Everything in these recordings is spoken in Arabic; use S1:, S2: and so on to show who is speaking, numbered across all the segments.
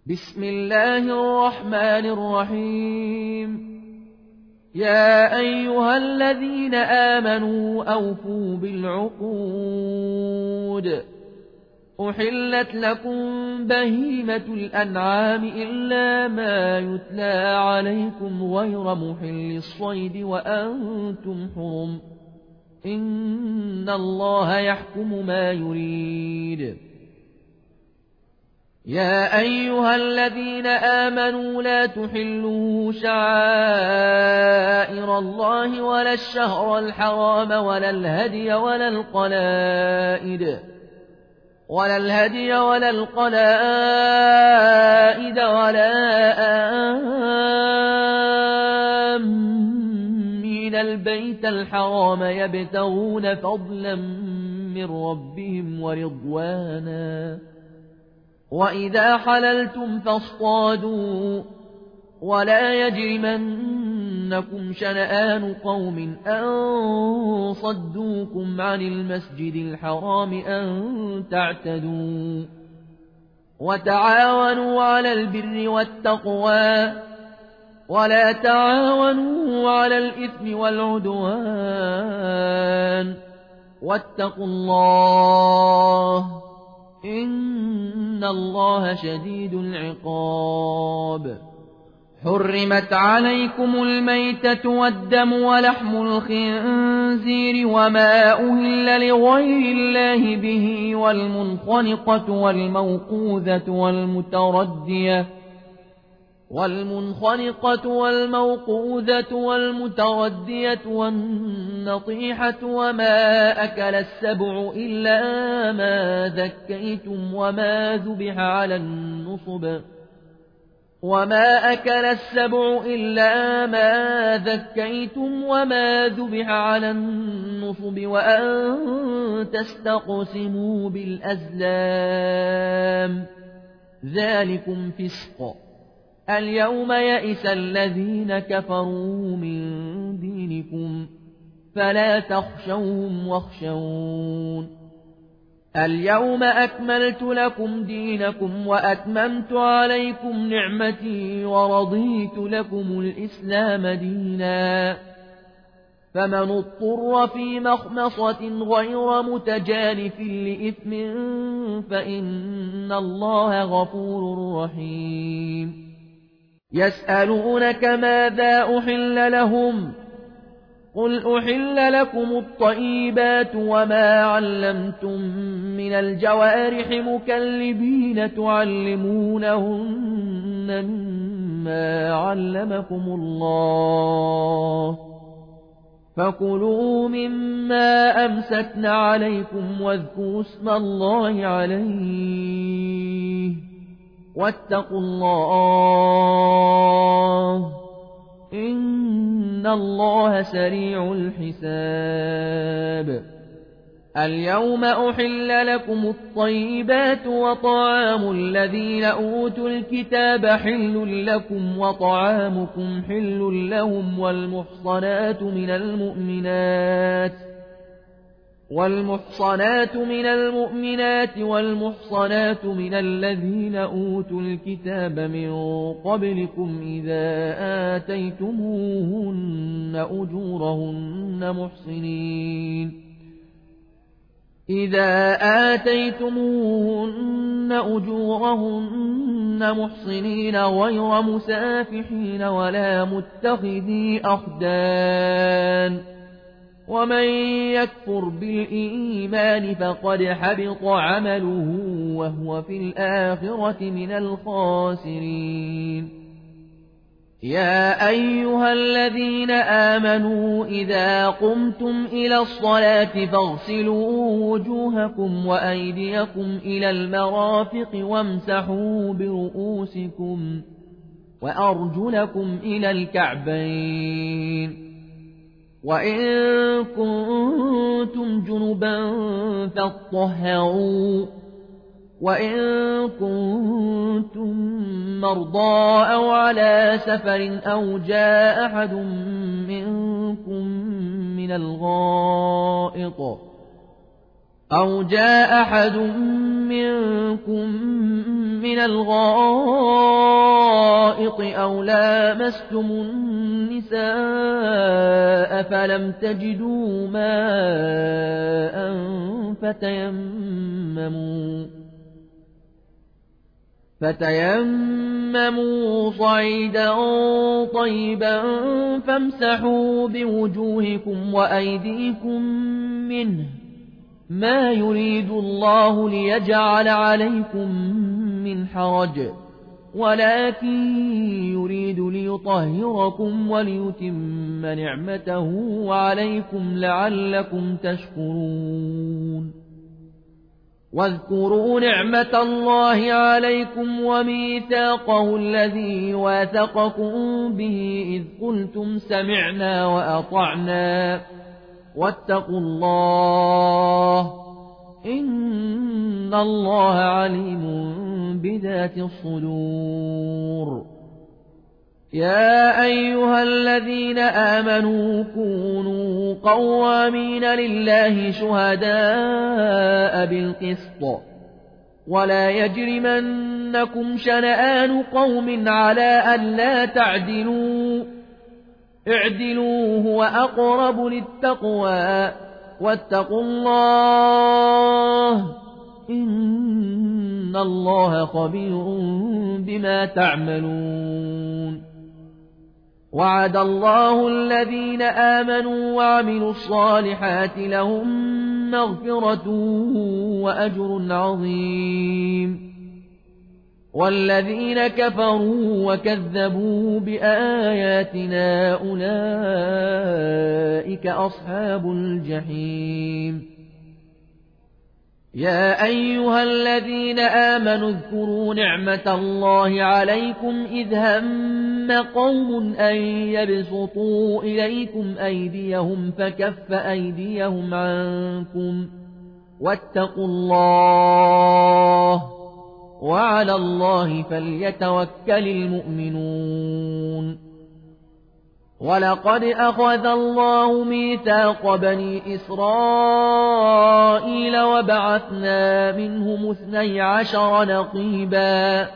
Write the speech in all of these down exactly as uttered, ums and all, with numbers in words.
S1: بسم الله الرحمن الرحيم. يا أيها الذين آمنوا أوفوا بالعقود. أحلت لكم بهيمة الأنعام إلا ما يتلى عليكم غير محل الصيد وأنتم حرم، إن الله يحكم ما يريد. يا أيها الذين آمنوا لا تحلوا شعائر الله ولا الشهر الحرام ولا الهدي ولا القلائد ولا الهدي ولا القلائد ولا آمين البيت الحرام يبتغون فضلا من ربهم ورضوانا، وإذا حللتم فاصطادوا، ولا يجرمنكم شنآن قوم أن صدوكم عن المسجد الحرام أن تعتدوا. وتعاونوا على البر والتقوى ولا تعاونوا على الإثم والعدوان، واتقوا الله إن الله شديد العقاب. حرمت عليكم الميتة والدم ولحم الخنزير وما أهل لغير الله به والمنخنقة والموقوذة والمتردية والمنخنقة والموقوذة والمتردية والنطيحة وما أكل السبع إلا ما ذكيتم وما ذبح على النصب وما أكل السبع إلا ما ذكيتم وما ذبح على النصب وأن تستقسموا بالأزلام، ذلكم فسق. اليوم يئس الذين كفروا من دينكم فلا تخشوهم واخشون. اليوم أكملت لكم دينكم وأتممت عليكم نعمتي ورضيت لكم الإسلام دينا. فمن اضطر في مخمصة غير متجانف لإثم فإن الله غفور رحيم. يسألونك ماذا أحل لهم؟ قل أحل لكم الطيبات وما علمتم من الجوارح مكلبين تعلمونهن مما علمكم الله، فكلوا مما أمسكن عليكم واذكروا اسم الله عليه واتقوا الله إن الله سريع الحساب. اليوم أحل لكم الطيبات وطعام الذين أوتوا الكتاب حل لكم وطعامكم حل لهم والمحصنات من المؤمنات والمحصنات من المؤمنات والمحصنات من الذين أوتوا الكتاب من قبلكم إذا آتيتموهن أجورهن محصنين إذا آتيتموهن أجورهن محصنين غير مسافحين ولا متخذي أخدان، ومن يكفر بالإيمان فقد حبط عمله وهو في الآخرة من الخاسرين. يا أيها الذين آمنوا إذا قمتم إلى الصلاة فاغسلوا وجوهكم وأيديكم إلى المرافق وامسحوا برؤوسكم وأرجلكم إلى الكعبين، وإن كنتم جنبا فاطهروا، وإن كنتم مرضى أو على سفر أو جاء أحد منكم من الغائط أو جاء أحد منكم من الغائط أو لامستم النساء فلم تجدوا ماء فتيمموا فتيمموا صعيدا طيبا فامسحوا بوجوهكم وأيديكم منه ما يريد الله ليجعل عليكم من حرج ولكن يريد ليطهركم وليتم نعمته عليكم لعلكم تشكرون واذكروا نعمة الله عليكم وميثاقه الذي واثقكم به إذ قلتم سمعنا وأطعنا واتقوا الله إن الله عليم بذات الصدور يا أيها الذين آمنوا كونوا قوامين لله شهداء بالقسط ولا يجرمنكم شنآن قوم على ألا تعدلوا اعدلوا هو أقرب للتقوى واتقوا الله إن الله خبير بما تعملون وعد الله الذين آمنوا وعملوا الصالحات لهم مغفرة وأجر عظيم والذين كفروا وكذبوا بآياتنا أولئك أصحاب الجحيم يا أيها الذين آمنوا اذكروا نعمة الله عليكم إذ هم قوم أن يبسطوا إليكم أيديهم فكف أيديهم عنكم واتقوا الله وعلى الله فليتوكل المؤمنون ولقد أخذ الله ميثاق بني إسرائيل وبعثنا منهم اثني عشر نقيبا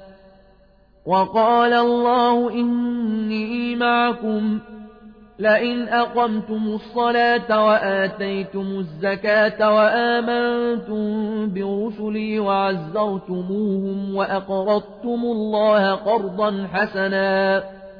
S1: وقال الله إني معكم لئن أقمتم الصلاة وآتيتم الزكاة وآمنتم برسلي وعزرتموهم وأقرضتم الله قرضا حسنا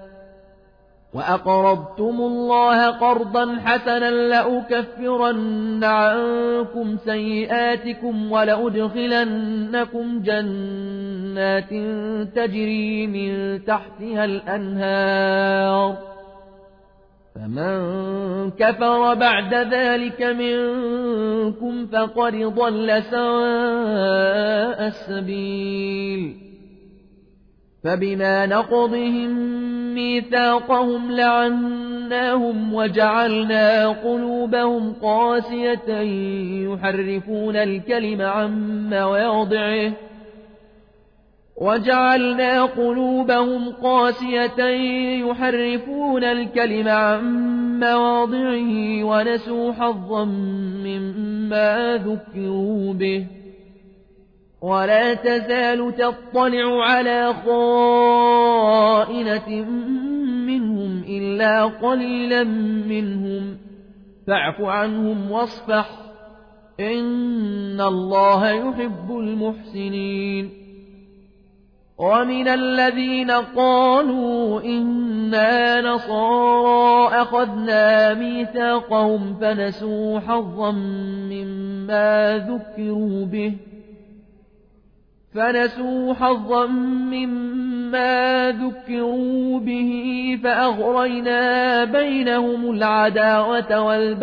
S1: وأقرضتم الله قرضا حسنا لأكفرن عنكم سيئاتكم ولأدخلنكم جنات تجري من تحتها الأنهار فمن كفر بعد ذلك منكم فقد ضل سواء السبيل فبما نقضهم ميثاقهم لعناهم وجعلنا قلوبهم قاسية يحرفون الكلم عن مواضعه وجعلنا قلوبهم قاسية يحرفون الكلم عن مواضعه ونسوا حظا مما ذكروا به ولا تزال تطلع على خائنة منهم إلا قليلا منهم فاعف عنهم واصفح إن الله يحب المحسنين ومن الذين قالوا إنا نصارى أخذنا ميثاقهم فنسوا حظا مما ذكروا به فنسوا حظا مما ذكروا به فأغرينا بينهم العداوة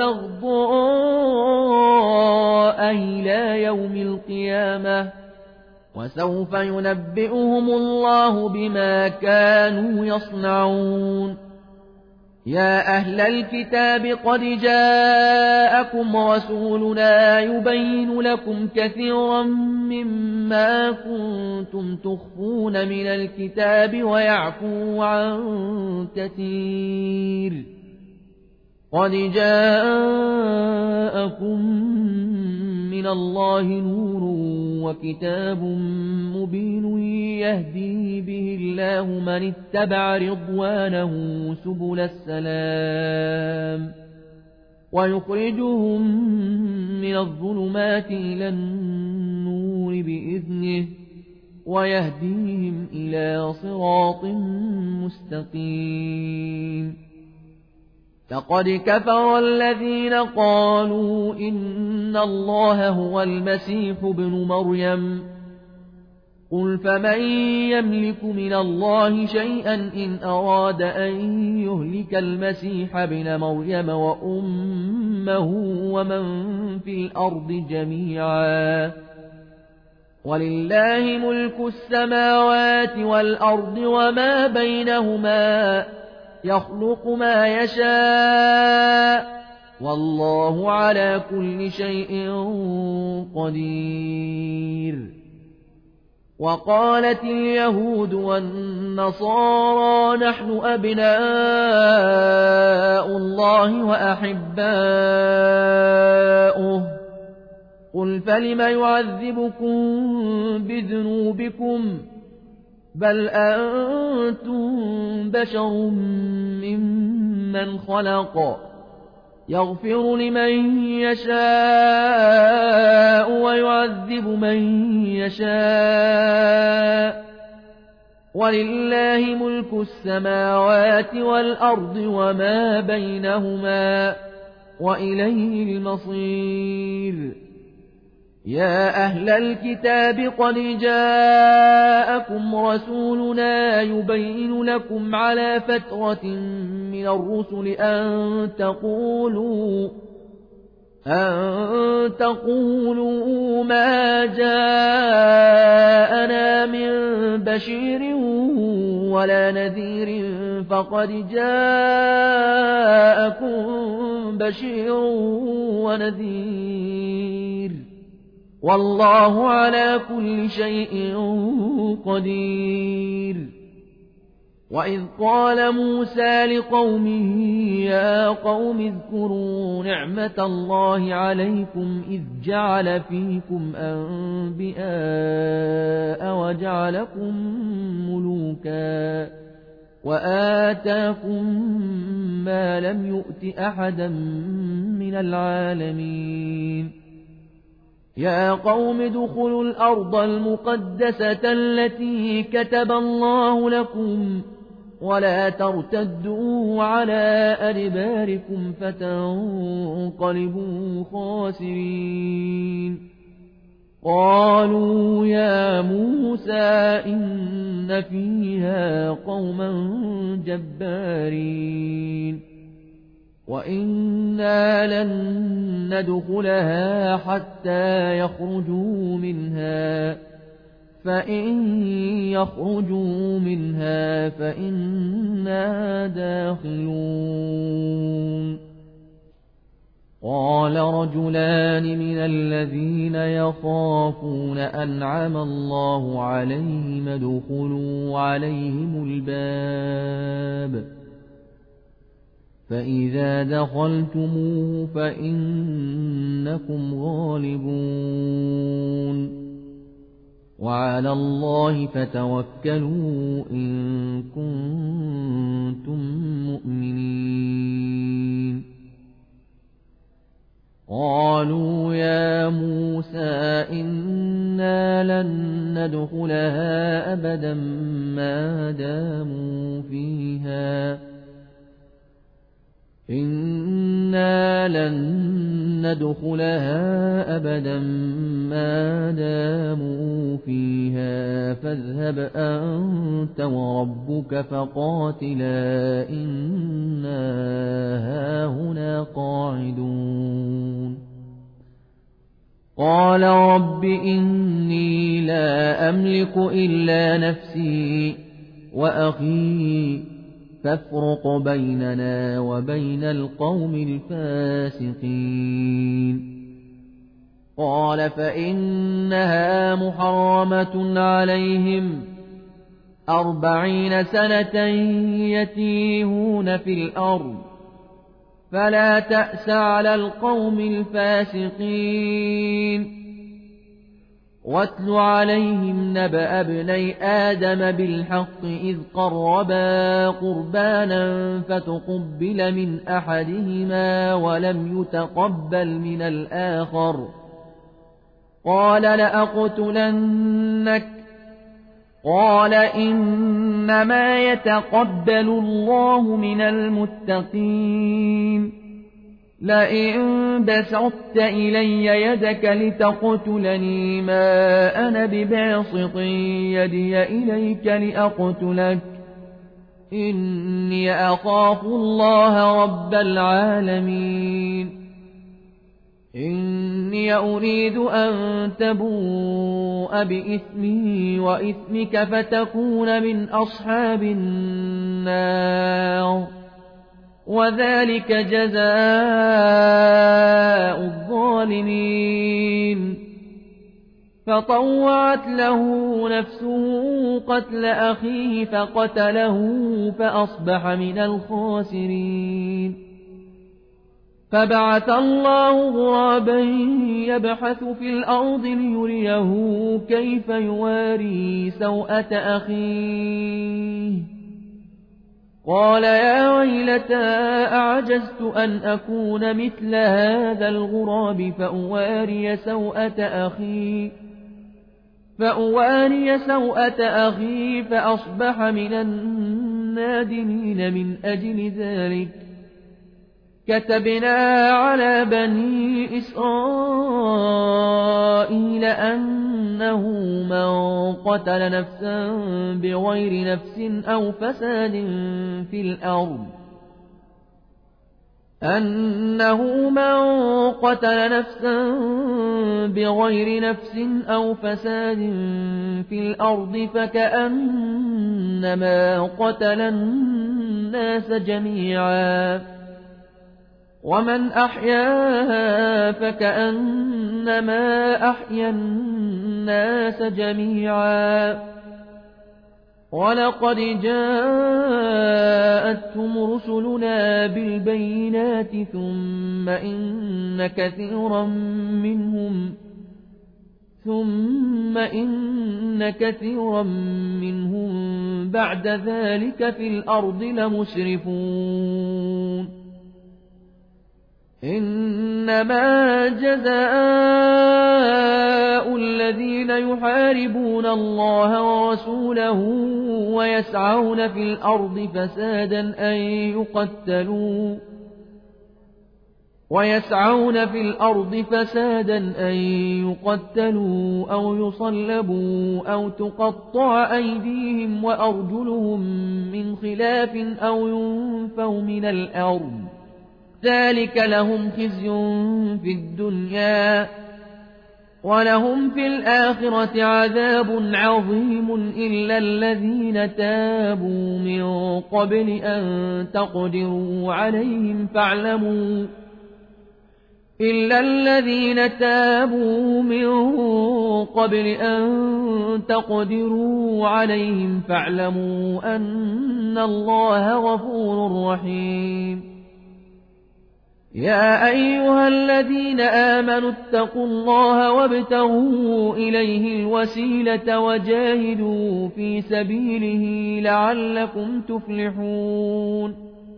S1: والبغضاء إلى يوم القيامة وسوف ينبئهم الله بما كانوا يصنعون يا أهل الكتاب قد جاءكم رسولنا يبين لكم كثيرا مما كنتم تخفون من الكتاب ويعفو عن كثير قد جاءكم من من الله نور وكتاب مبين يهدي به الله من اتبع رضوانه سبل السلام ويخرجهم من الظلمات إلى النور بإذنه ويهديهم إلى صراط مستقيم. لقد كفر الذين قالوا إن الله هو المسيح ابن مريم قل فمن يملك من الله شيئا إن أراد أن يهلك المسيح ابن مريم وأمه ومن في الأرض جميعا ولله ملك السماوات والأرض وما بينهما يخلق ما يشاء والله على كل شيء قدير. وقالت اليهود والنصارى نحن أبناء الله وأحباؤه قل فلم يعذبكم بذنوبكم بل أنتم بشر ممن خلق يغفر لمن يشاء ويعذب من يشاء ولله ملك السماوات والأرض وما بينهما وإليه المصير. يا أهل الكتاب قد جاءكم رسولنا يبين لكم على فترة من الرسل أن تقولوا أن تقولوا ما جاءنا من بشير ولا نذير فقد جاءكم بشير ونذير والله على كل شيء قدير. وإذ قال موسى لقومه يا قوم اذكروا نعمة الله عليكم إذ جعل فيكم أنبياء وجعلكم ملوكا وآتاكم ما لم يؤت أحدا من العالمين. يا قوم ادخلوا الأرض المقدسة التي كتب الله لكم ولا ترتدوا على أدباركم فتنقلبوا خاسرين. قالوا يا موسى إن فيها قوما جبارين وإنا لن ندخلها حتى يخرجوا منها فإن يخرجوا منها فإنا داخلون. قال رجلان من الذين يخافون أنعم الله عليهم ادخلوا عليهم الباب فإذا دخلتموه فإنكم غالبون وعلى الله فتوكلوا إن كنتم مؤمنين. قالوا يا موسى إنا لن ندخلها أبدا ما داموا فيها إنا لن ندخلها أبدا ما داموا فيها فاذهب أنت وربك فقاتلا إنا هاهنا قاعدون. قال رب إني لا أملك إلا نفسي وأخي فافرق بيننا وبين القوم الفاسقين. قال فإنها محرمة عليهم أربعين سنة يتيهون في الأرض فلا تأس على القوم الفاسقين واتل عليهم نبأ ابني آدم بالحق إذ قربا قربانا فتقبل من أحدهما ولم يتقبل من الآخر قال لأقتلنك قال إنما يتقبل الله من المتقين لئن بسطت إلي يدك لتقتلني ما أنا بباسط يدي إليك لأقتلك إني أخاف الله رب العالمين إني أريد أن تبوء بإثمي وإثمك فتكون من أصحاب النار وذلك جزاء الظالمين فطوعت له نفسه قتل أخيه فقتله فأصبح من الخاسرين فبعث الله غرابا يبحث في الأرض ليريه كيف يواري سوءة أخيه قال يا ويلتى أعجزت أن أكون مثل هذا الغراب فأواري سوءة أخي فأواري سوءة أخي فأصبح من النادمين من أجل ذلك كتبنا على بني إسرائيل أنه من قتل نفسا بغير نفس أو فساد في الأرض أنه من قتل نفسا بغير نفس أو فساد في الأرض فكأنما قتل الناس جميعا ومن أحياها فكأنما أحيا الناس جميعا ولقد جاءتهم رسلنا بالبينات ثم إن كثيرا منهم ثم إن كثيرا منهم بعد ذلك في الأرض لمسرفون إنما جزاء الذين يحاربون الله ورسوله ويسعون في الأرض فسادا أن يقتلوا ويسعون في الأرض فسادا أن يقتلوا أو يصلبوا أو تقطع أيديهم وأرجلهم من خلاف أو ينفوا من الأرض ذلك لهم خزي في الدنيا ولهم في الآخرة عذاب عظيم إلا الذين تابوا من قبل أن تقدروا عليهم فاعلموا إلا الذين تابوا من قبل أن تقدروا عليهم فاعلموا أن الله غفور رحيم يا أيها الذين آمنوا اتقوا الله وابتغوا إليه الوسيلة وجاهدوا في سبيله لعلكم تفلحون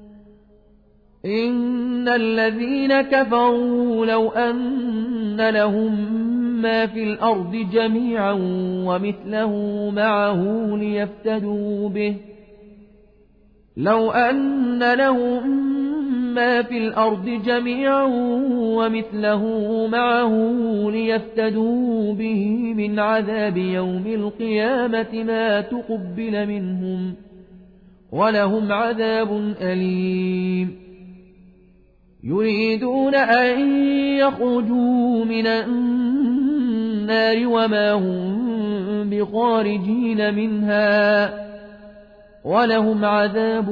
S1: إن الذين كفروا لو أن لهم ما في الأرض جميعا ومثله معه ليفتدوا به لو أن لهم ما في الأرض جميعا ومثله معه ليفتدوا به من عذاب يوم القيامة ما تقبل منهم ولهم عذاب أليم يريدون أن يخرجوا من النار وما هم بخارجين منها ولهم عذاب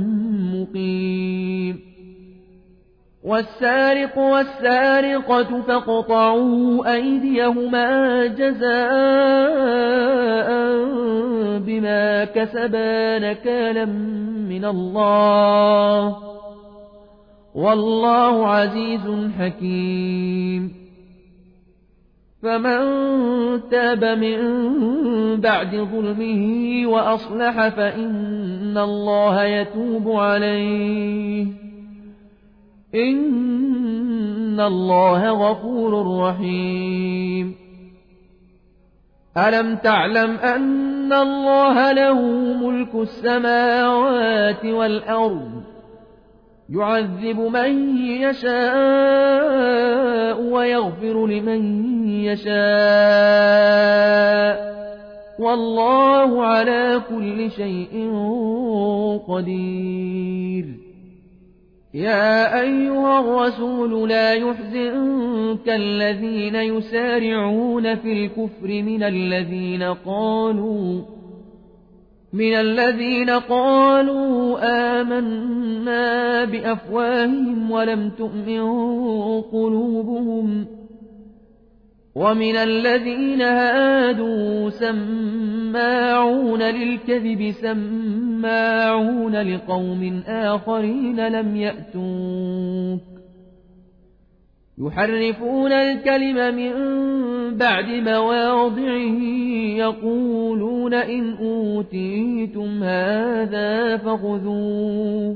S1: مقيم والسارق والسارقة فاقطعوا أيديهما جزاء بما كسبا نكالا من الله والله عزيز حكيم. فمن تاب من بعد ظلمه وأصلح فإن الله يتوب عليه إن الله غفور رحيم. ألم تعلم أن الله له ملك السماوات والأرض يعذب من يشاء ويغفر لمن يشاء والله على كل شيء قدير. يا أيها الرسول لا يحزنك الذين يسارعون في الكفر من الذين قالوا من الذين قالوا آمنا بأفواههم ولم تؤمن قلوبهم ومن الذين هادوا سماعون للكذب سماعون لقوم آخرين لم يأتوك يحرفون الكلم من بعد مواضعه يقولون إن أوتيتم هذا فخذوه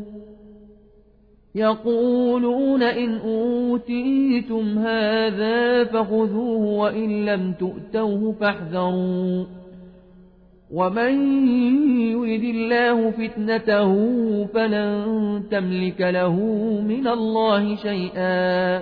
S1: يقولون إن أوتيتم هذا فخذوه وإن لم تؤتوه فاحذروا ومن يرد الله فتنته فلن تملك له من الله شيئا.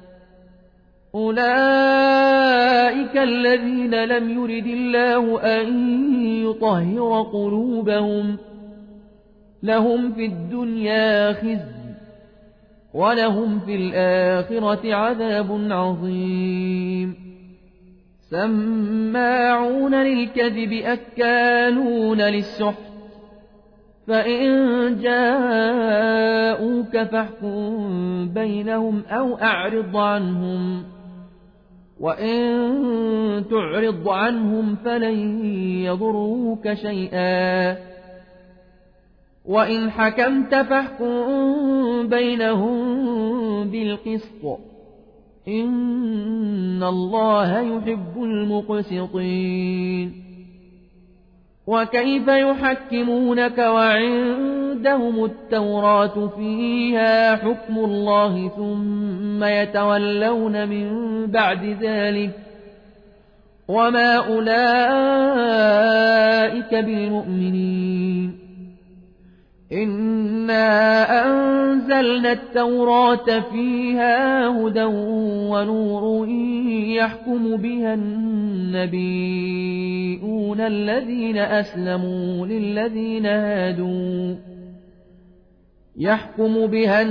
S1: أولئك الذين لم يرد الله أن يطهر قلوبهم لهم في الدنيا خزي ولهم في الآخرة عذاب عظيم. سماعون للكذب أكالون للسحت فإن جاءوك فاحكم بينهم أو أعرض عنهم وإن تعرض عنهم فلن يضروك شيئا وإن حكمت فاحكم بينهم بالقسط إن الله يحب المقسطين. وكيف يحكمونك وعندهم التوراة فيها حكم الله ثم يتولون من بعد ذلك وما أولئك بالمؤمنين. إنا أنزلنا التوراة فيها هدى ونور يحكم بها النبيون الذين أسلموا للذين هادوا يحكم بها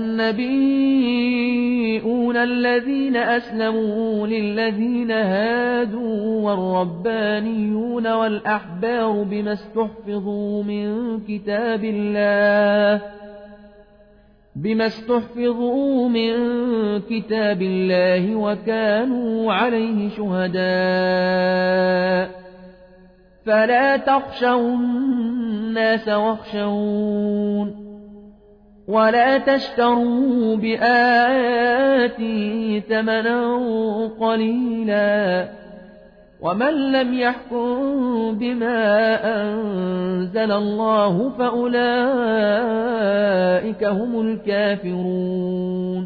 S1: النبيون الذين أسلموا للذين هادوا والربانيون والأحبار بما استحفظوا من كتاب الله بما استحفظوا من كتاب الله وكانوا عليه شهداء فلا تخشوا الناس واخشون ولا تشتروا بآياتي ثمنا قليلا ومن لم يحكم بما أنزل الله فأولئك هم الكافرون.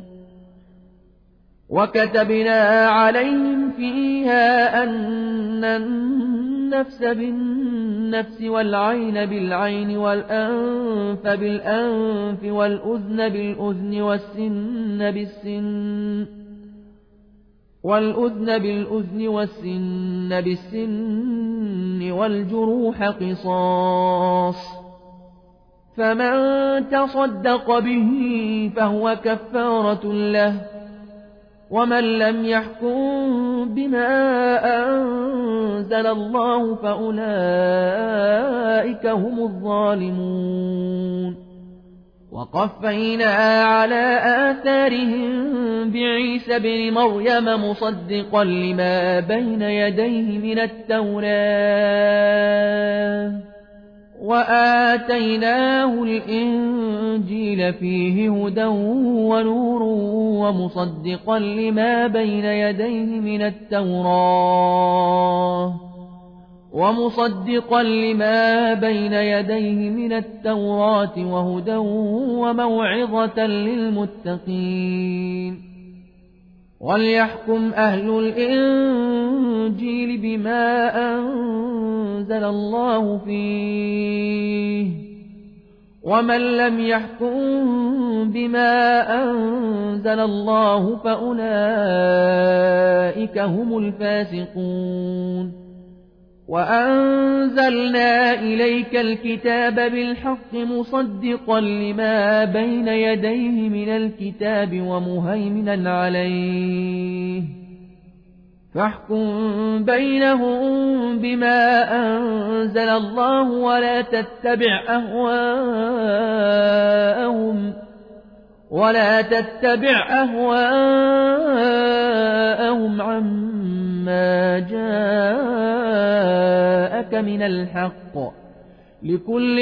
S1: وكتبنا عليهم فيها أن النفس بالنفس والعين بالعين والأنف بالأنف والأذن بالأذن والسن بالسن والأذن بالأذن والسن بالسن والجروح قصاص فمن تصدق به فهو كفارة له ومن لم يحكم بما أنزل الله فأولئك هم الظالمون. وقفينا على آثارهم بعيسى بن مريم مصدقا لما بين يديه من التوراة وآتيناه الإنجيل فيه هدى ونور ومصدقا لما بين يديه من التوراة ومصدقا لما بين يديه من التوراة وهدى وموعظة للمتقين وليحكم أهل الإنجيل بما أنزل الله فيه ومن لم يحكم بما أنزل الله فأولئك هم الفاسقون وأنزلنا إليك الكتاب بالحق مصدقا لما بين يديه من الكتاب ومهيمنا عليه فاحكم بينهم بما أنزل الله ولا تتبع أهواءهم ولا تتبع أهواءهم عما جاءك من الحق لكل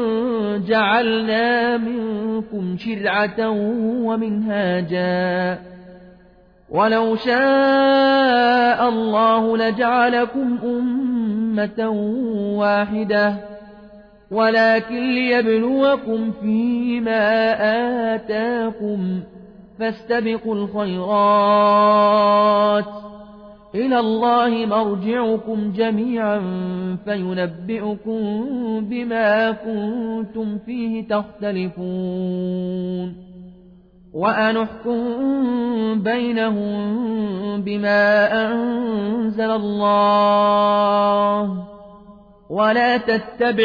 S1: جعلنا منكم شرعة ومنهاجا ولو شاء الله لجعلكم أمة واحدة ولكن ليبلوكم فيما آتاكم فاستبقوا الخيرات إلى الله مرجعكم جميعا فينبئكم بما كنتم فيه تختلفون وأنحكم بينهم بما أنزل الله ولا تتبع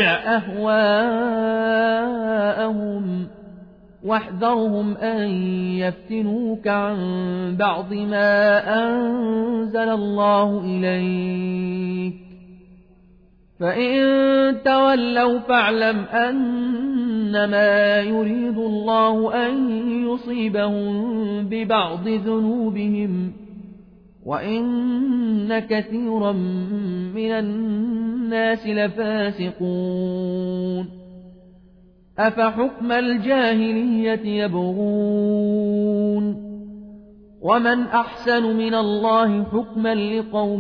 S1: أهواءهم واحذرهم أن يفتنوك عن بعض ما أنزل الله إليك فإن تولوا فاعلم أنما يريد الله أن يصيبهم ببعض ذنوبهم وإن كثيرا من الناس لفاسقون أفحكم الجاهلية يبغون ومن أحسن من الله حكما لقوم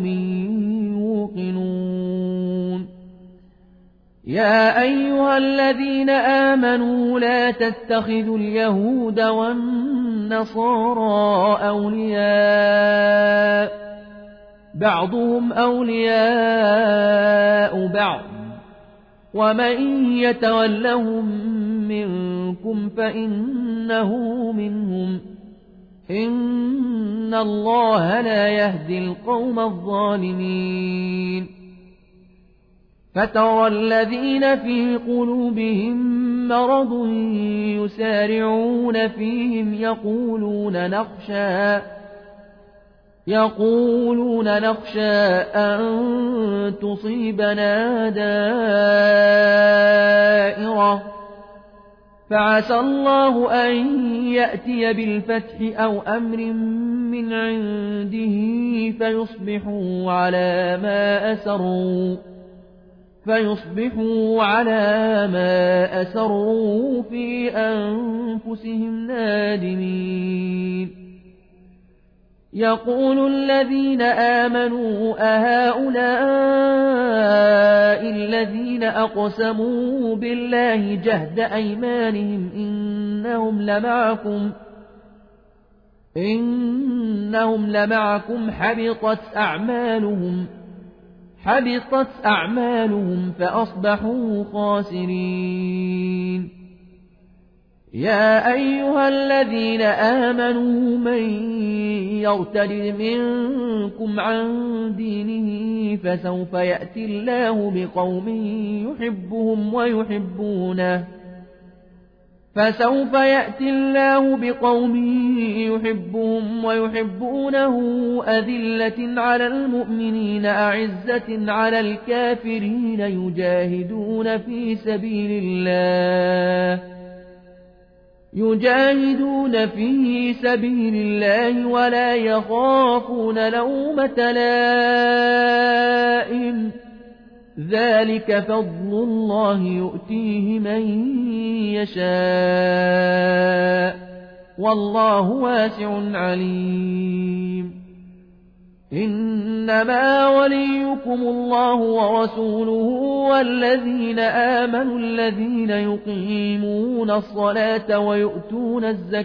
S1: يوقنون يا أيها الذين آمنوا لا تتخذوا اليهود والنصارى أولياء بعضهم أولياء بعض ومن يتولهم منكم فإنه منهم إن الله لا يهدي القوم الظالمين فترى الذين في قلوبهم مرض يسارعون فيهم يقولون نخشى يقولون نخشى أن تصيبنا دائرة فعسى الله أن يأتي بالفتح أو أمر من عنده فيصبحوا على ما أسروا فيصبحوا على ما أسروا في أنفسهم نادمين يقول الذين آمنوا أهؤلاء الذين أقسموا بالله جهد أيمانهم إنهم لمعكم إنهم لمعكم حبطت أعمالهم حبطت أعمالهم فأصبحوا خاسرين يا أيها الذين آمنوا من يرتد منكم عن دينه فسوف يأتي الله بقوم يحبهم ويحبونه فسوف يأتي الله بقوم يحبهم ويحبونه أذلة على المؤمنين أعزة على الكافرين يجاهدون في سبيل الله يجاهدون في سبيل الله ولا يخافون لومة لائم ذلك فضل الله يؤتيه من يشاء والله واسع عليم إنما وليكم الله ورسوله والذين آمنوا الذين يقيمون الصلاة ويؤتون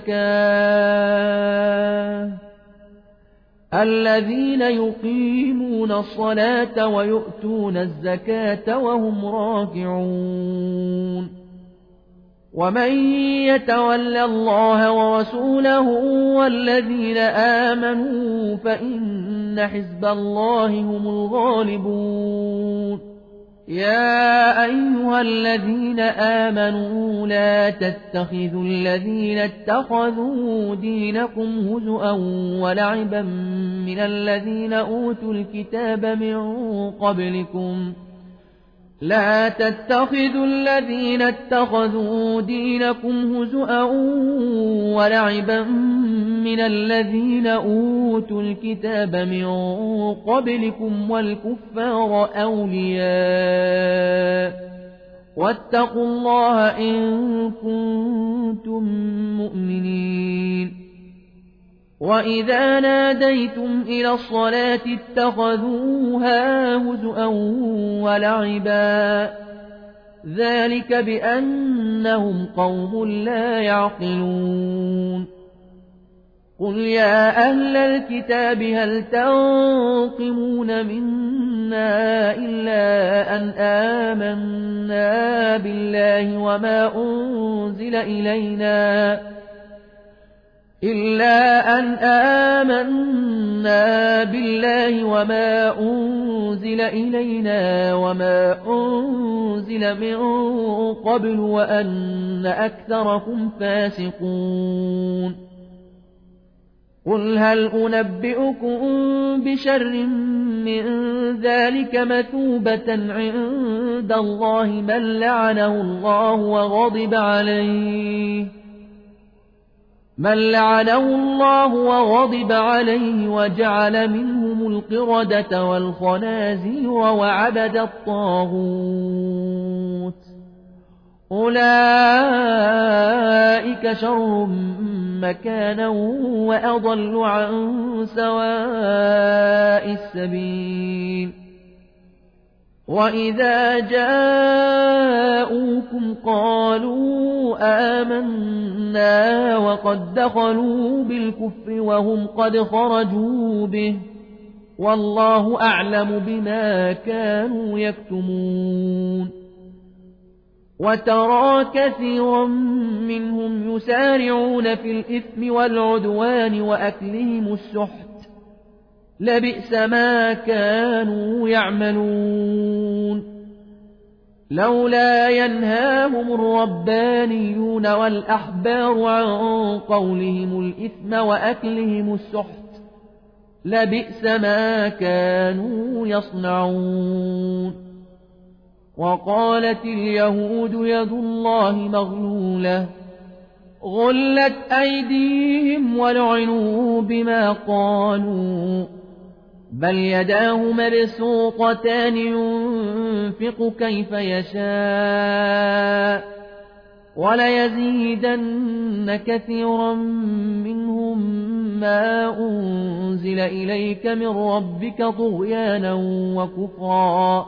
S1: الزكاة الذين يقيمون الصلاة ويؤتون الزكاة وهم راكعون ومن يتول الله ورسوله والذين آمنوا فإن حزب الله هم الغالبون يا أيها الذين آمنوا لا تتخذوا الذين اتخذوا دينكم هزؤا ولعبا من الذين أوتوا الكتاب من قبلكم لا تتخذوا الذين اتخذوا دينكم هزؤا ولعبا من الذين أوتوا الكتاب من قبلكم والكفار أولياء واتقوا الله إن كنتم مؤمنين وإذا ناديتم إلى الصلاة اتخذوها هزؤا ولعبا ذلك بأنهم قوم لا يعقلون قل يا أهل الكتاب هل تنقمون منا إلا أن آمنا بالله وما أنزل إلينا إلا أن آمنا بالله وما أنزل إلينا وما أنزل من قبل وأن أكثركم فاسقون قل هل أنبئكم بشر من ذلك مثوبة عند الله من لعنه الله وغضب عليه من لعنه الله وغضب عليه وجعل منهم القردة والخنازير وعبد الطاغوت أولئك شر مكانا وأضل عن سواء السبيل وإذا جاءوكم قالوا آمنا وقد دخلوا بالكفر وهم قد خرجوا به والله أعلم بما كانوا يكتمون وترى كثيرا منهم يسارعون في الإثم والعدوان وأكلهم السحت لبئس ما كانوا يعملون لولا ينهاهم الربانيون والأحبار عن قولهم الإثم وأكلهم السحت لبئس ما كانوا يصنعون وقالت اليهود يد الله مغلولة غلت أيديهم ولعنوا بما قالوا بل يداه مبسوطتان ينفق كيف يشاء وليزيدن كثيرا منهم ما أنزل إليك من ربك طغيانا وكفرا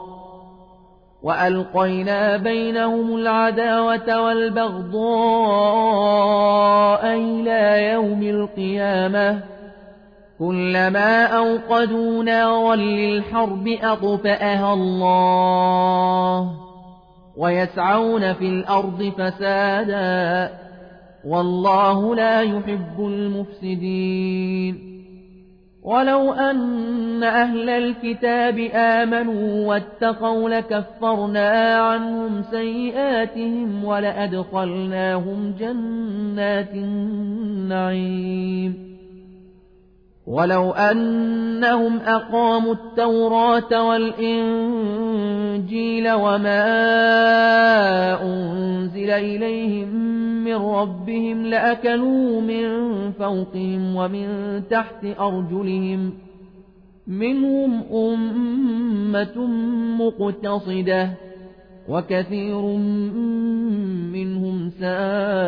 S1: وألقينا بينهم العداوة والبغضاء إلى يوم القيامة كلما أوقدوا نارا للحرب أطفأها الله ويسعون في الأرض فسادا والله لا يحب المفسدين ولو أن أهل الكتاب آمنوا واتقوا لكفرنا عنهم سيئاتهم ولأدخلناهم جنات النعيم ولو أنهم أقاموا التوراة والإنجيل وما أنزل إليهم من ربهم لأكلوا من فوقهم ومن تحت أرجلهم منهم أمة مقتصدة وكثير منهم ساء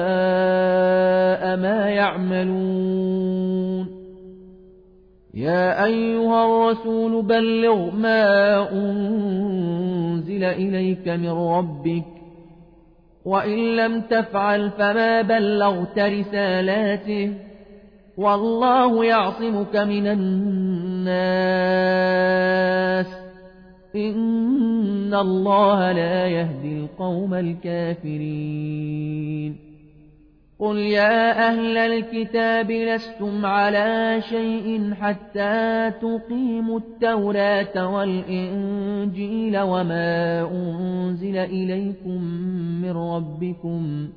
S1: ما يعملون يا أيها الرسول بلغ ما أنزل إليك من ربك وإن لم تفعل فما بلغت رسالاته والله يعصمك من الناس إن الله لا يهدي القوم الكافرين قل يا أهل الكتاب لستم على شيء حتى تقيموا التوراة والإنجيل وما أنزل إليكم من ربكم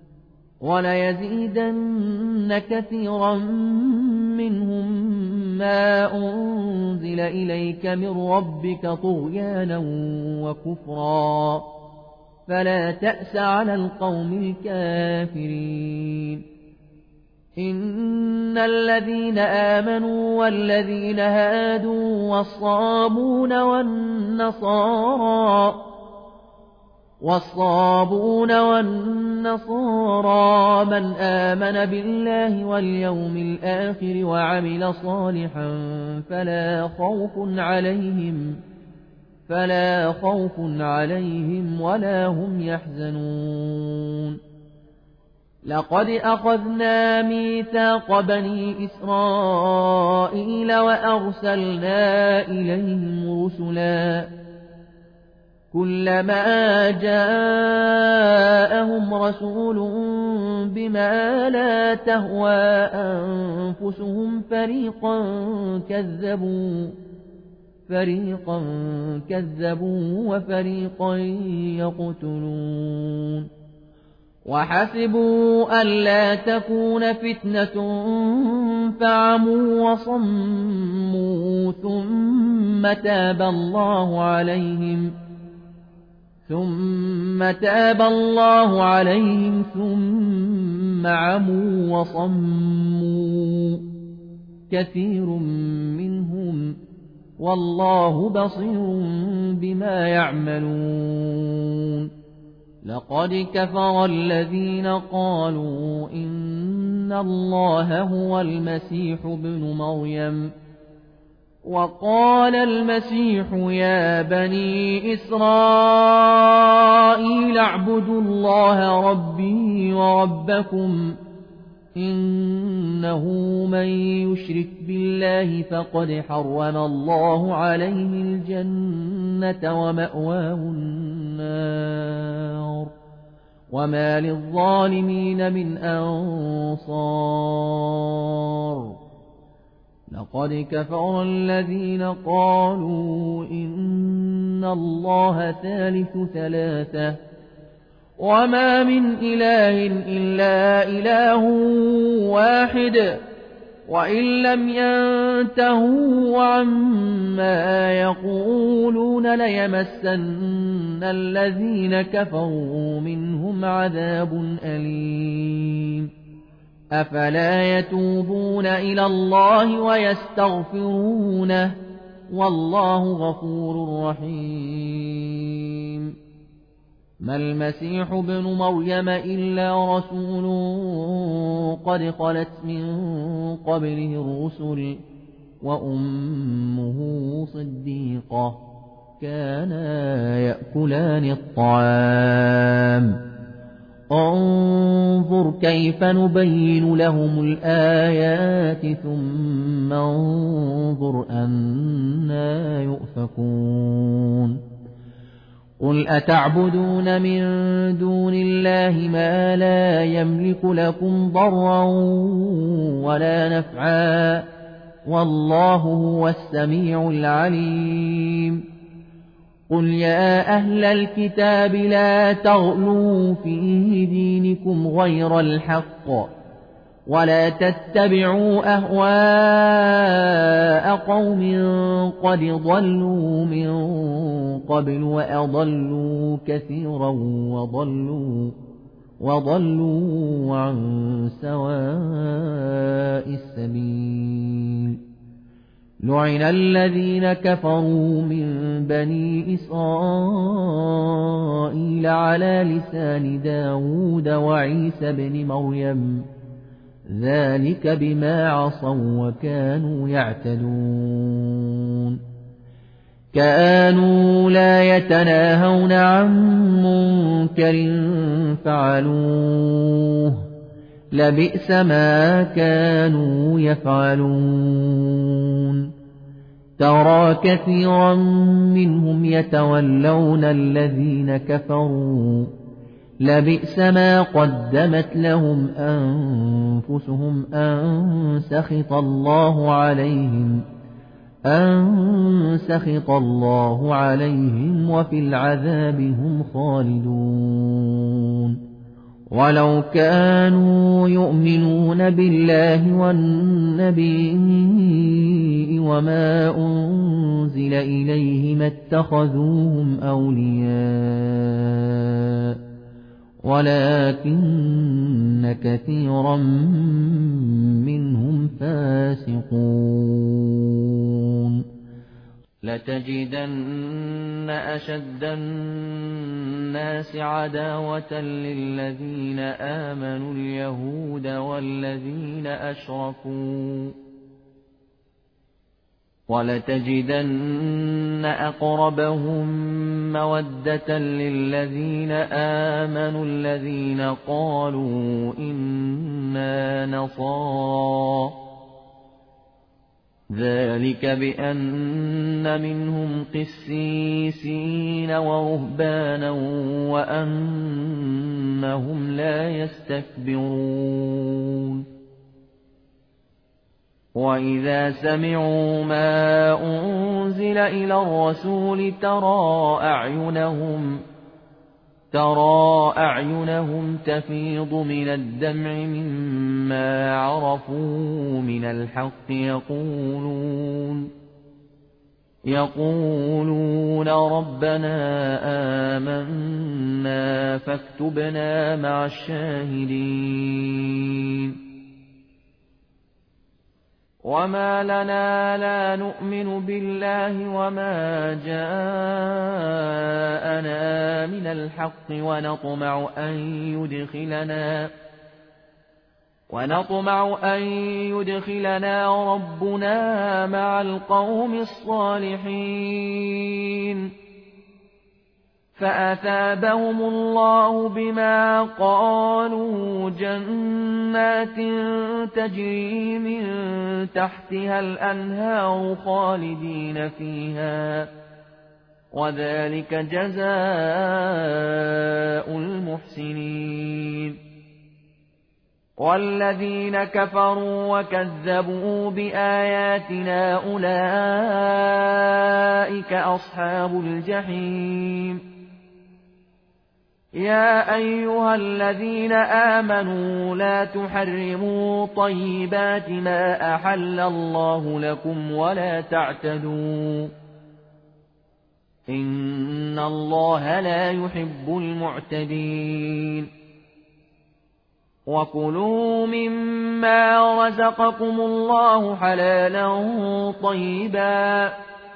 S1: وليزيدن كثيرا منهم ما أنزل إليك من ربك طغيانا وكفرا فلا تأس على القوم الكافرين إن الذين آمنوا والذين هادوا والصابون والنصارى والصابون والنصارى من آمن بالله واليوم الآخر وعمل صالحا فلا خوف عليهم فلا خوف عليهم ولا هم يحزنون لقد أخذنا ميثاق بني إسرائيل وأرسلنا إليهم رسلا كلما جاءهم رسول بما لا تهوى أنفسهم فريقا كذبوا فريقا كذبوا وفريقا يقتلون وحسبوا ألا تكون فتنة فعموا وصموا ثم تاب الله عليهم ثم تاب الله عليهم ثم عموا وصموا كثير منهم والله بصير بما يعملون لقد كفر الذين قالوا إن الله هو المسيح ابن مريم وقال المسيح يا بني إسرائيل اعبدوا الله ربي وربكم إنه من يشرك بالله فقد حرم الله عليه الجنة ومأواه النار وما للظالمين من أنصار لقد كفر الذين قالوا إن الله ثالث ثلاثة وما من إله إلا إله واحد وإن لم ينتهوا عما يقولون ليمسن الذين كفروا منهم عذاب أليم أفلا يتوبون إلى الله ويستغفرونه والله غفور رحيم ما المسيح ابن مريم إلا رسول قد خلت من قبله الرسل وأمه صديقة كانا يأكلان الطعام انظر كيف نبين لهم الآيات ثم انظر أنا يؤفكون قل أتعبدون من دون الله ما لا يملك لكم ضرا ولا نفعا والله هو السميع العليم قل يا أهل الكتاب لا تغلوا في دينكم غير الحق ولا تتبعوا أهواء قوم قد ضلوا من قبل وأضلوا كثيرا وضلوا وضلوا عن سواء السبيل لعن الذين كفروا من بني إسرائيل على لسان داود وعيسى بن مريم ذلك بما عصوا وكانوا يعتدون كانوا لا يتناهون عن منكر فعلوه لبئس ما كانوا يفعلون ترى كثيرا منهم يتولون الذين كفروا لبئس ما قدمت لهم أنفسهم أن سخط الله عليهم أن سخط الله عليهم وفي العذاب هم خالدون ولو كانوا يؤمنون بالله والنبي وما أنزل إليه ما اتخذوهم أولياء ولكن كثيرا منهم فاسقون لتجدن أشد الناس عداوة للذين آمنوا اليهود والذين أشركوا ولتجدن أقربهم مودة للذين آمنوا الذين قالوا إنا نصارى ذلك بأن منهم قسيسين ورهبانا وأنهم لا يستكبرون وإذا سمعوا ما أنزل إلى الرسول ترى أعينهم ترى أعينهم تفيض من الدمع مما عرفوا من الحق يقولون يقولون ربنا آمنا فاكتبنا مع الشاهدين وما لنا لا نؤمن بالله وما جاءنا من الحق ونطمع أن يدخلنا ونطمع أن يدخلنا ربنا مع القوم الصالحين فأثابهم الله بما قالوا جنات تجري من تحتها الأنهار خالدين فيها وذلك جزاء المحسنين والذين كفروا وكذبوا بآياتنا أولئك أصحاب الجحيم يا أيها الذين آمنوا لا تحرموا طيبات ما أحل الله لكم ولا تعتدوا إن الله لا يحب المعتدين وكلوا مما رزقكم الله حلالا طيبا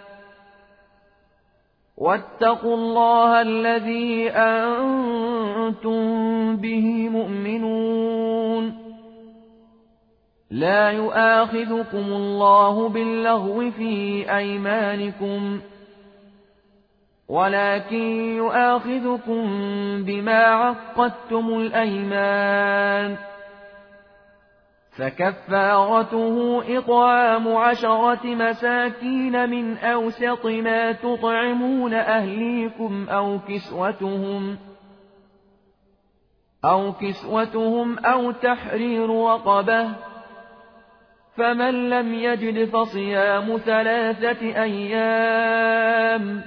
S1: واتقوا الله الذي أنتم به مؤمنون لا يؤاخذكم الله باللغو في أيمانكم ولكن يؤاخذكم بما عقدتم الأيمان فكفارته إطعام عشرة مساكين من أوسط ما تطعمون أهليكم أو كسوتهم أو كسوتهم أو تحرير رقبة فمن لم يجد فصيام ثلاثة أيام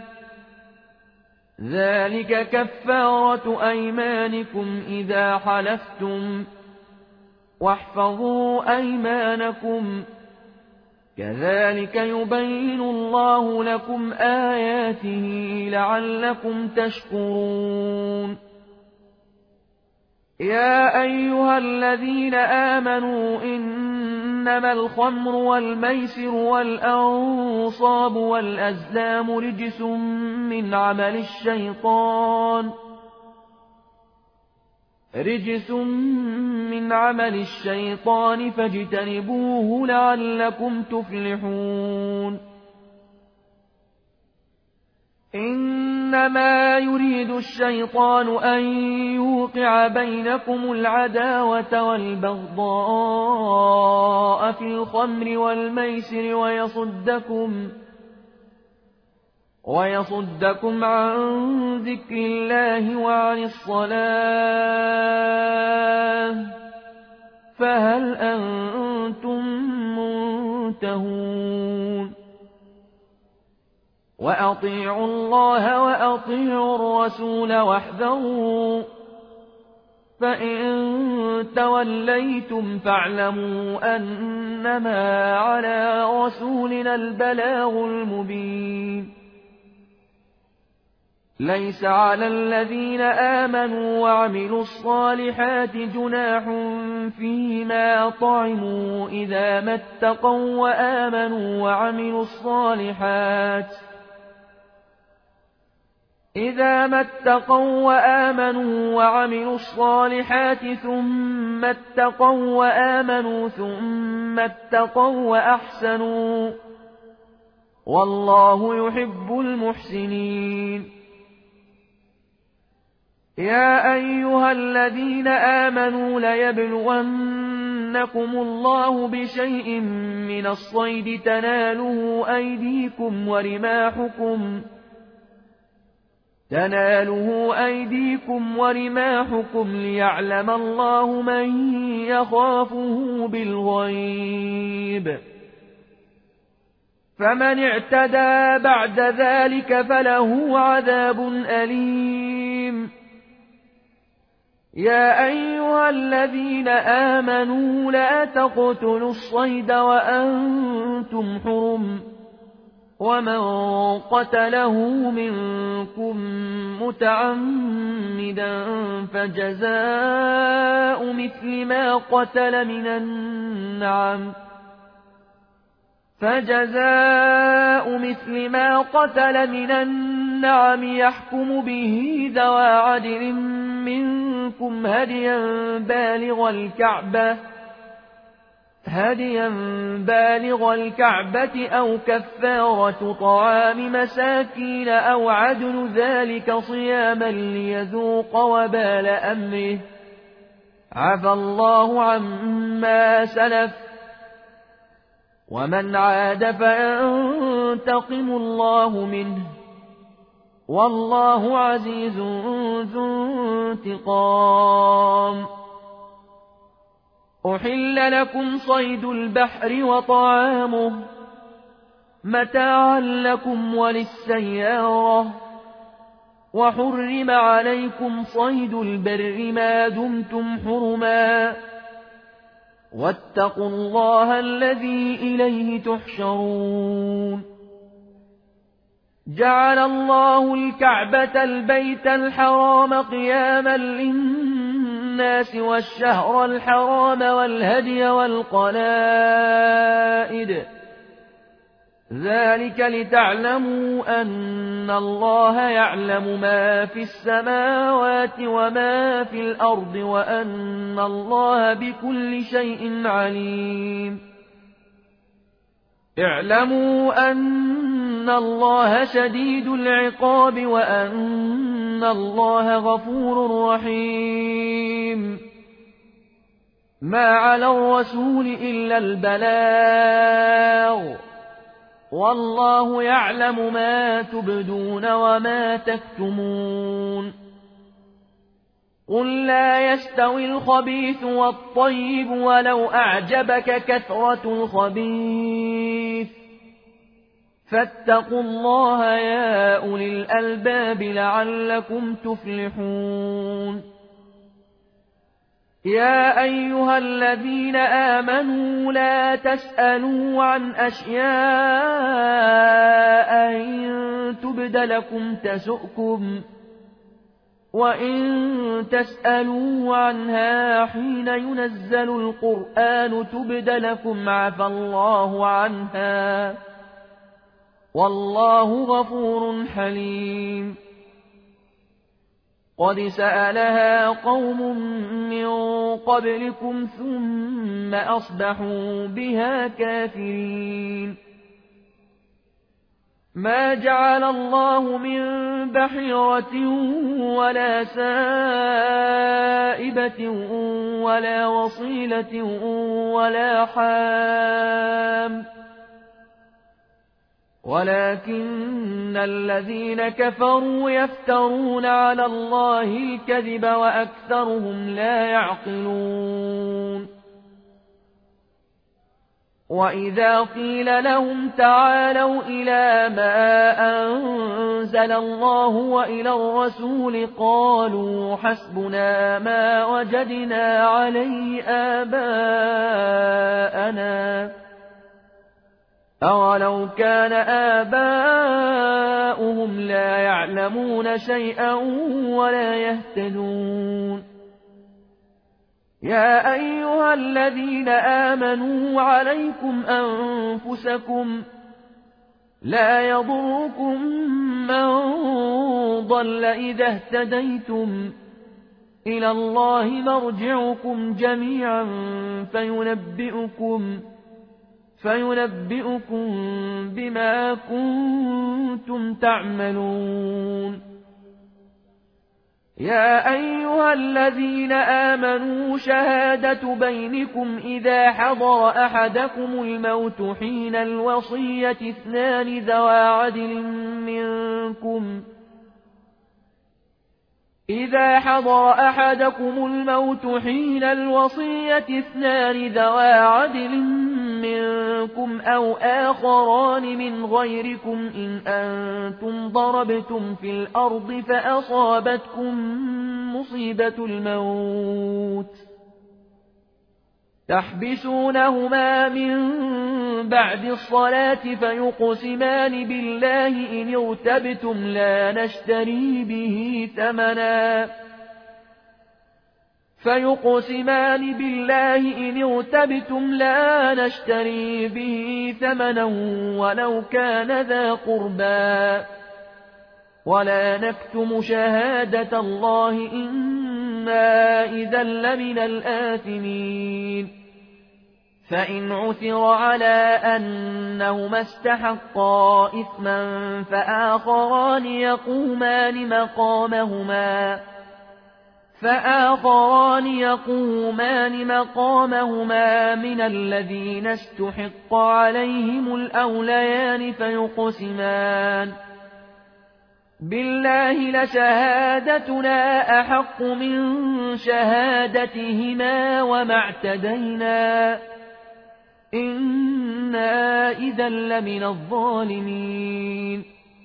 S1: ذلك كفارة أيمانكم إذا حلفتم واحفظوا أيمانكم كذلك يبين الله لكم آياته لعلكم تشكرون يا أيها الذين آمنوا إن إنما الخمر والميسر والأنصاب والأزلام رجس من عمل الشيطان رجس من عمل الشيطان فاجتنبوه لعلكم تفلحون إنما يريد الشيطان أن يوقع بينكم العداوة والبغضاء في الخمر والميسر ويصدكم ويصدكم عن ذكر الله وعن الصلاة فهل أنتم منتهون وأطيعوا الله وأطيعوا الرسول واحذروا فإن توليتم فاعلموا أنما على رسولنا البلاغ المبين ليس على الذين آمنوا وعملوا الصالحات جناح فيما طعموا إذا ما اتقوا وآمنوا وعملوا الصالحات إذا ما اتقوا وآمنوا وعملوا الصالحات ثم اتقوا وآمنوا ثم اتقوا وأحسنوا والله يحب المحسنين يا أيها الذين آمنوا ليبلونكم الله بشيء من الصيد تناله أيديكم ورماحكم تناله أيديكم ورماحكم ليعلم الله من يخافه بالغيب فمن اعتدى بعد ذلك فله عذاب أليم يا أيها الذين آمنوا لا تقتلوا الصيد وأنتم حرم ومن قتله منكم متعمدا فجزاء مثل ما قتل من النعم فجزاء مثل ما قتل من النعم يحكم به ذوى عدل منكم هديا بالغ الكعبة هديا بالغ الكعبة أو كفارة طعام مساكين أو عدل ذلك صياما ليذوق وبال أمره عفى الله عما سلف ومن عاد فينتقم الله منه والله عزيز ذو انتقام أحل لكم صيد البحر وطعامه متاعا لكم وللسيارة وحرم عليكم صيد البر ما دمتم حرما واتقوا الله الذي إليه تحشرون جعل الله الكعبة البيت الحرام قياما للناس والشهر الحرام والهدي والقلائد ذلك لتعلموا أن الله يعلم ما في السماوات وما في الأرض وأن الله بكل شيء عليم اعلموا أن الله شديد العقاب وأن الله غفور رحيم ما على الرسول إلا البلاغ والله يعلم ما تبدون وما تكتمون قل لا يستوي الخبيث والطيب ولو أعجبك كثرة الخبيث فاتقوا الله يا أولي الألباب لعلكم تفلحون يا أيها الذين آمنوا لا تسألوا عن أشياء إن تبد لكم تسؤكم وإن تسألوا عنها حين ينزل القرآن تبد لكم عفى الله عنها والله غفور حليم. قد سألها قوم من قبلكم ثم أصبحوا بها كافرين. ما جعل الله من بحيرة ولا سائبة ولا وصيلة ولا حام ولكن الذين كفروا يفترون على الله الكذب وأكثرهم لا يعقلون. وإذا قيل لهم تعالوا إلى ما أنزل الله وإلى الرسول قالوا حسبنا ما وجدنا عليه آباءنا أولو كان آباؤهم لا يعلمون شيئا ولا يهتدون. يا أيها الذين آمنوا عليكم أنفسكم لا يضركم من ضل إذا اهتديتم إلى الله مرجعكم جميعا فينبئكم فينبئكم بما كنتم تعملون. يا أيها الذين آمنوا شهادة بينكم إذا حضر أحدكم الموت حين الوصية اثنان ذوى عدل منكم إذا حضر أحدكم الموت حين الوصية اثنان ذوى عدل منكم أو آخران من غيركم إن أنتم ضربتم في الأرض فأصابتكم مصيبة الموت تحبسونهما من بعد الصلاة فيقسمان بالله إن ارتبتم لا نشتري به ثمنا فيقسمان بالله إن ارتبتم لا نشتري به ثمنا ولو كان ذا قربى ولا نكتم شهادة الله إنا إذا لمن الآثمين. فإن عثر على أنهما استحقا إثما فآخران يقومان مقامهما فآخران يقومان مقامهما من الذين استحق عليهم الأوليان فيقسمان بالله لشهادتنا أحق من شهادتهما وما اعتدينا إنا إذا لمن الظالمين.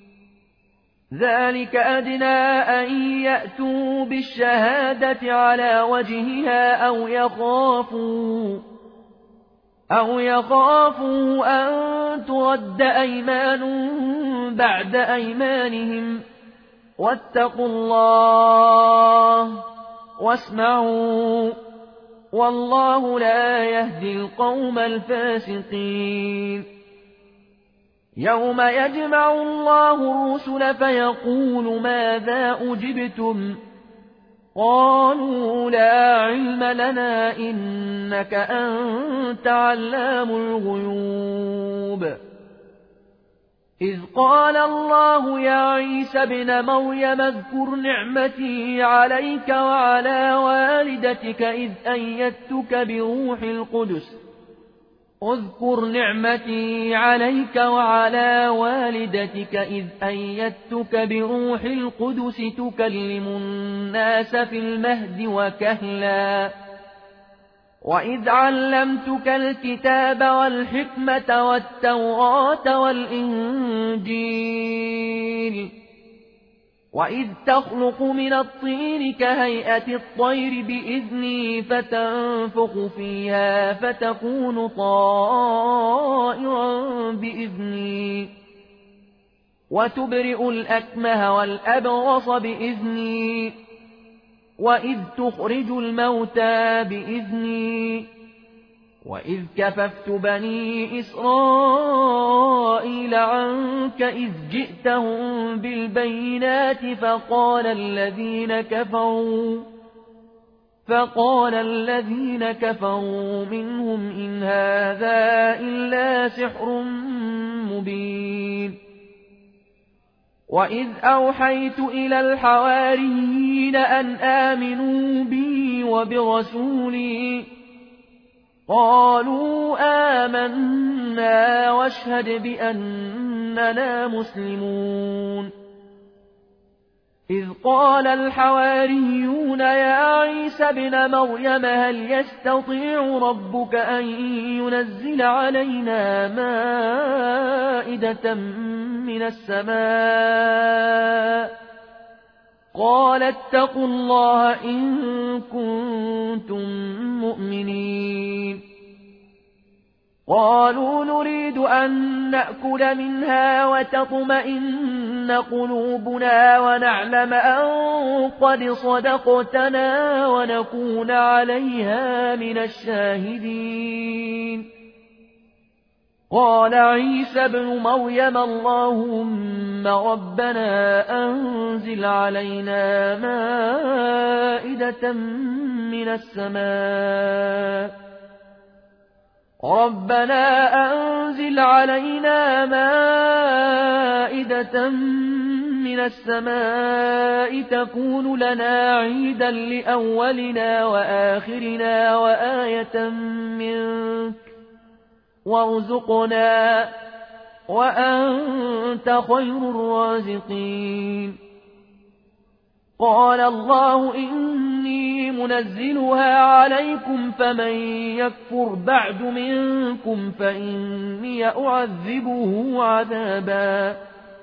S1: ذلك أدنى أن يأتوا بالشهادة على وجهها أو يخافوا أو يخافوا أن ترد أيمان بعد أيمانهم واتقوا الله واسمعوا والله لا يهدي القوم الفاسقين. يوم يجمع الله الرسل فيقول ماذا أجبتم قالوا لا علم لنا إنك أنت علام الغيوب. إذ قال الله يا عيسى ابن مريم اذكر نعمتي عليك وعلى والدتك إذ أيدتك بروح القدس اذكر نعمتي عليك وعلى والدتك إذ أيدتك بروح القدس تكلم الناس في المهد وكهلا وإذ علمتك الكتاب والحكمة والتوراة والإنجيل وإذ تخلق من الطين كهيئة الطير بإذني فتنفخ فيها فتكون طائرا بإذني وتبرئ الأكمه والأبرص بإذني وإذ تخرج الموتى بإذني وإذ كففت بني إسرائيل عنك إذ جئتهم بالبينات فقال الذين كفروا فقال الذين كفروا منهم إن هذا إلا سحر مبين وإذ أوحيت إلى الحواريين أن آمنوا بي وبرسولي قالوا آمنا واشهد بأننا مسلمون إذ قال الحواريون يا عيسى ابن مريم هل يستطيع ربك أن ينزل علينا مائدة من السماء قال اتقوا الله إن كنتم مؤمنين قالوا نريد أن نأكل منها وتطمئن قلوبنا ونعلم أن قد صدقتنا ونكون عليها من الشاهدين قال عيسى ابن مريم اللهم ربنا أنزل علينا مائدة من السماء ربنا أنزل علينا مائدة من السماء تكون لنا عيدا لأولنا وآخرنا وآية منك وارزقنا وأنت خير الرازقين قال الله إني منزلها عليكم فمن يكفر بعد منكم فإني أعذبه عذابا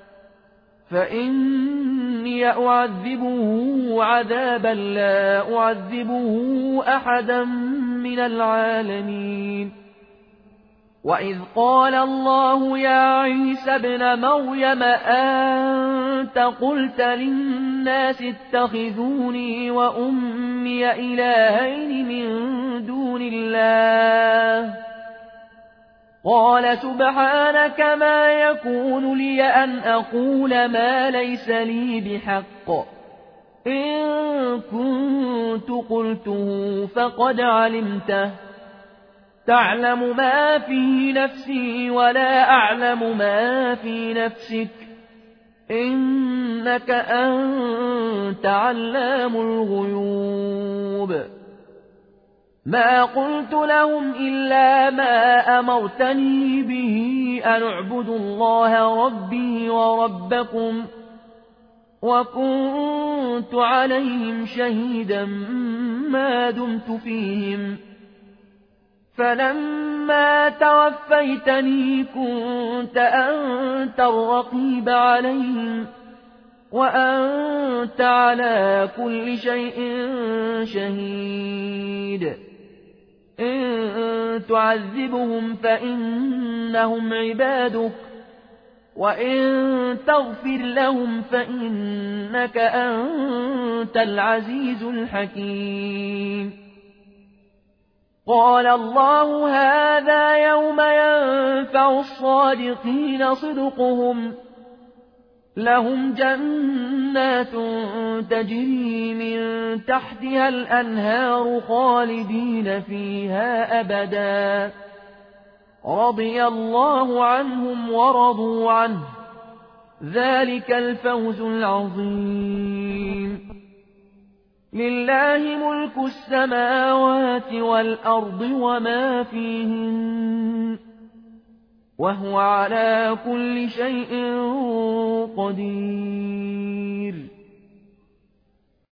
S1: فإني أعذبه عذابا لا أعذبه أحدا من العالمين وإذ قال الله يا عيسى ابن مريم أنت قلت للناس اتخذوني وأمي إلهين من دون الله قال سبحانك ما يكون لي أن أقول ما ليس لي بحق إن كنت قلته فقد علمته تعلم ما في نفسي ولا أعلم ما في نفسك إنك أنت علام الغيوب ما قلت لهم إلا ما أمرتني به أن اعبدوا الله ربي وربكم وكنت عليهم شهيدا ما دمت فيهم فلما توفيتني كنت أنت الرقيب عليهم وأنت على كل شيء شهيد إن تعذبهم فإنهم عبادك وإن تغفر لهم فإنك أنت العزيز الحكيم قال الله هذا يوم ينفع الصادقين صدقهم لهم جنات تجري من تحتها الأنهار خالدين فيها أبدا رضي الله عنهم ورضوا عنه ذلك الفوز العظيم لله ملك السماوات والأرض وما فيهن وهو على كل شيء قدير